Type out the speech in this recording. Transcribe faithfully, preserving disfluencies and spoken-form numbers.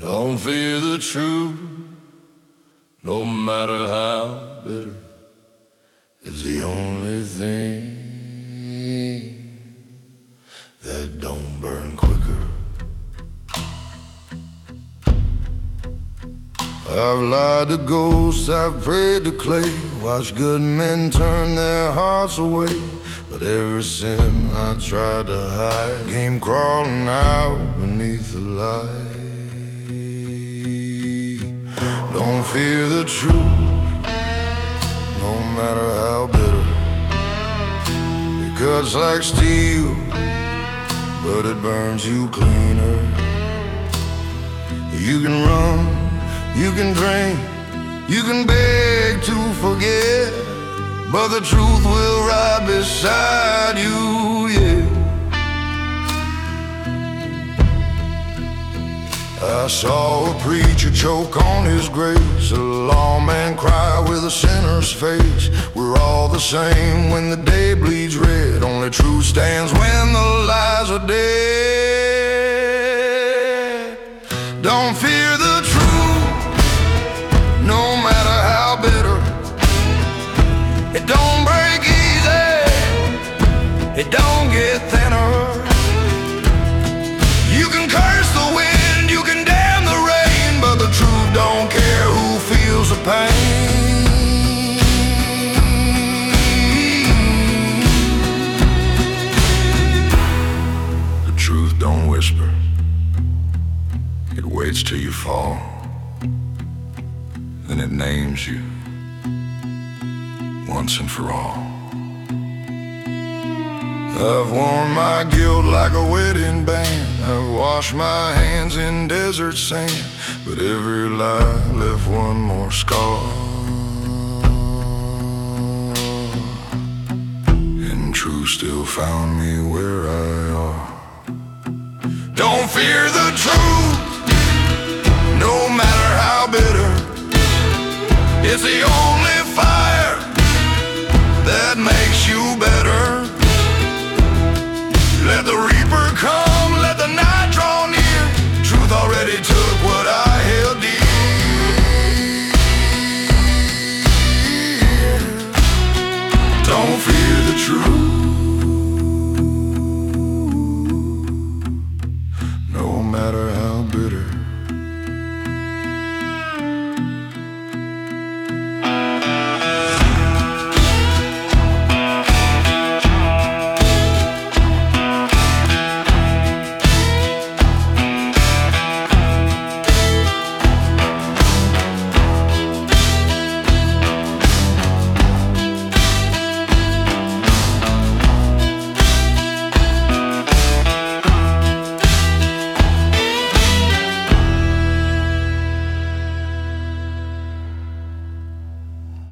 Don't fear the truth, no matter how bitter. It's the only thing that don't burn quicker. I've lied to ghosts, I've prayed to clay, watched good men turn their hearts away. But every sin I tried to hide came crawling out beneath the light. Don't fear the truth, no matter how bitter. It cuts like steel, but it burns you cleaner. You can run, you can drink, you can beg to forget, but the truth will ride beside you, yeah. I saw a preacher choke on his grace, a lawman cry with a sinner's face. We're all the same when the day bleeds red, only truth stands when the lies are dead. Don't fear the truth, no matter how bitter. It don't break easy, it don't get thinner. You can curse the wind, you can damn the rain, but the truth don't care who feels the pain. The truth don't whisper, it waits till you fall, then it names you once and for all. I've worn my guilt like a wedding band, I've washed my hands in desert sand, but every lie left one more scar. And truth still found me where I are. Don't fear the truth, no matter how bitter. It's the only